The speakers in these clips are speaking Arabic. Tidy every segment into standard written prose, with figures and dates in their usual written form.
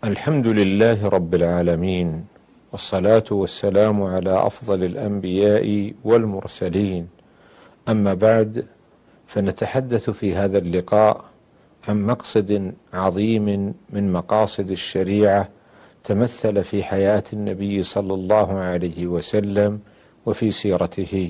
الحمد لله رب العالمين، والصلاة والسلام على أفضل الأنبياء والمرسلين. أما بعد، فنتحدث في هذا اللقاء عن مقصد عظيم من مقاصد الشريعة تمثل في حياة النبي صلى الله عليه وسلم وفي سيرته.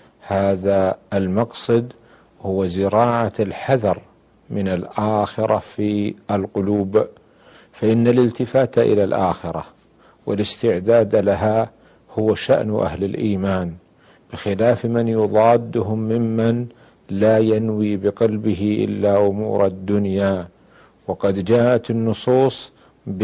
هذا المقصد هو زراعة الحذر من الآخرة في القلوب، فإن الالتفات إلى الآخرة والاستعداد لها هو شأن أهل الإيمان، بخلاف من يضادهم ممن لا ينوي بقلبه إلا أمور الدنيا. وقد جاءت النصوص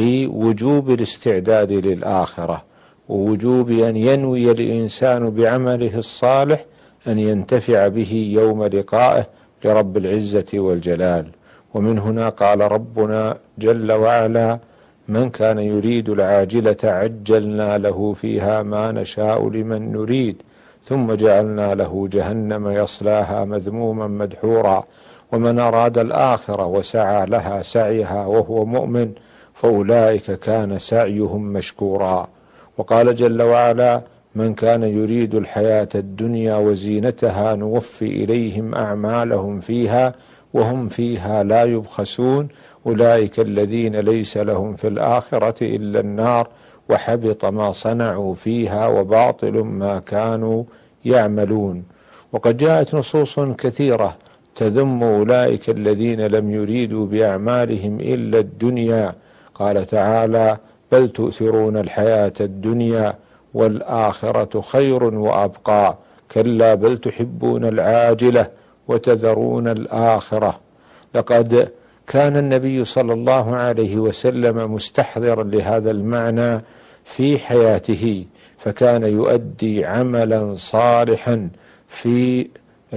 بوجوب الاستعداد للآخرة، ووجوب أن ينوي الإنسان بعمله الصالح أن ينتفع به يوم لقائه لرب العزة والجلال. ومن هنا قال ربنا جل وعلا: من كان يريد العاجلة عجلنا له فيها ما نشاء لمن نريد ثم جعلنا له جهنم يصلاها مذموما مدحورا ومن أراد الآخرة وسعى لها سعيها وهو مؤمن فأولئك كان سعيهم مشكورا. وقال جل وعلا: من كان يريد الحياة الدنيا وزينتها نوفي إليهم أعمالهم فيها وهم فيها لا يبخسون أولئك الذين ليس لهم في الآخرة إلا النار وحبط ما صنعوا فيها وباطل ما كانوا يعملون. وقد جاءت نصوص كثيرة تذم أولئك الذين لم يريدوا بأعمالهم إلا الدنيا. قال تعالى: بل تؤثرون الحياة الدنيا والآخرة خير وأبقى كلا بل تحبون العاجلة وتذرون الآخرة. لقد كان النبي صلى الله عليه وسلم مستحضرا لهذا المعنى في حياته، فكان يؤدي عملا صالحا في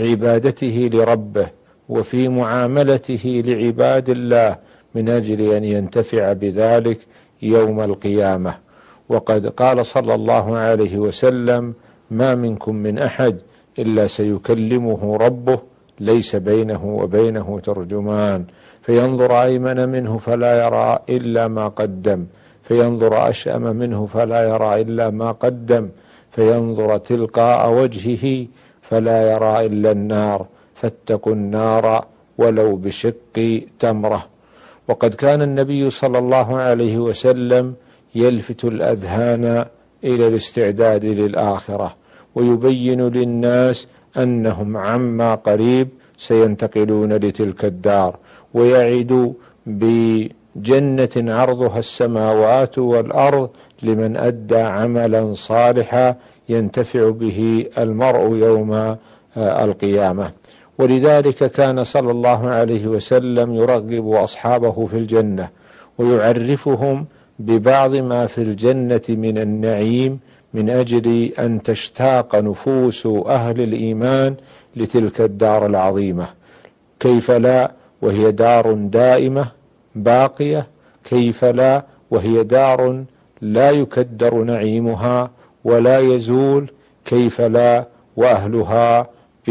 عبادته لربه وفي معاملته لعباد الله من أجل أن ينتفع بذلك يوم القيامة. وقد قال صلى الله عليه وسلم: ما منكم من أحد إلا سيكلمه ربه ليس بينه وبينه ترجمان، فينظر أيمن منه فلا يرى إلا ما قدم، فينظر أشأم منه فلا يرى إلا ما قدم، فينظر تلقاء وجهه فلا يرى إلا النار، فاتقوا النار ولو بشق تمرة. وقد كان النبي صلى الله عليه وسلم يلفت الأذهان إلى الاستعداد للآخرة، ويبين للناس أنهم عما قريب سينتقلون لتلك الدار، ويعد بجنة عرضها السماوات والأرض لمن أدى عملا صالحا ينتفع به المرء يوم القيامة. ولذلك كان صلى الله عليه وسلم يرغب أصحابه في الجنة ويعرفهم ببعض ما في الجنة من النعيم من أجل أن تشتاق نفوس أهل الإيمان لتلك الدار العظيمة. كيف لا وهي دار دائمة باقية؟ كيف لا وهي دار لا يكدر نعيمها ولا يزول؟ كيف لا وأهلها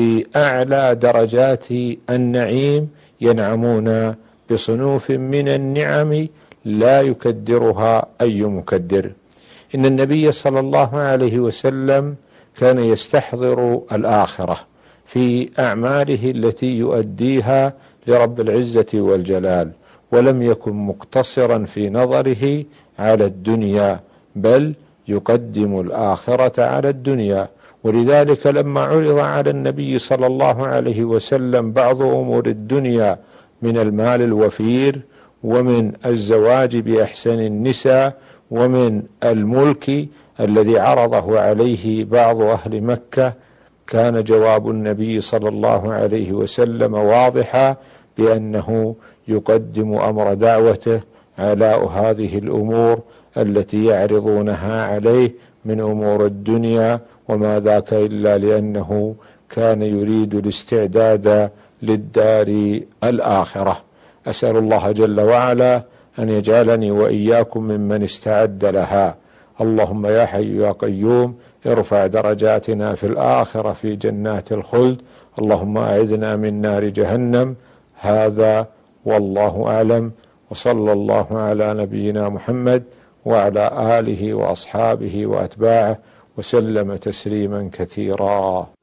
بأعلى درجات النعيم ينعمون بصنوف من النعم لا يكدرها أي مكدر. إن النبي صلى الله عليه وسلم كان يستحضر الآخرة في أعماله التي يؤديها لرب العزة والجلال، ولم يكن مقتصرا في نظره على الدنيا، بل يقدم الآخرة على الدنيا. ولذلك لما عرض على النبي صلى الله عليه وسلم بعض أمور الدنيا من المال الوفير ومن الزواج بأحسن النساء ومن الملك الذي عرضه عليه بعض أهل مكة، كان جواب النبي صلى الله عليه وسلم واضحا بأنه يقدم أمر دعوته على هذه الأمور التي يعرضونها عليه من أمور الدنيا، وما ذاك إلا لأنه كان يريد الاستعداد للدار الآخرة. أسأل الله جل وعلا أن يجعلني وإياكم ممن استعد لها. اللهم يا حي يا قيوم ارفع درجاتنا في الآخرة في جنات الخلد. اللهم أعذنا من نار جهنم. هذا والله أعلم، وصلى الله على نبينا محمد وعلى آله وأصحابه وأتباعه وسلم تسليما كثيرا.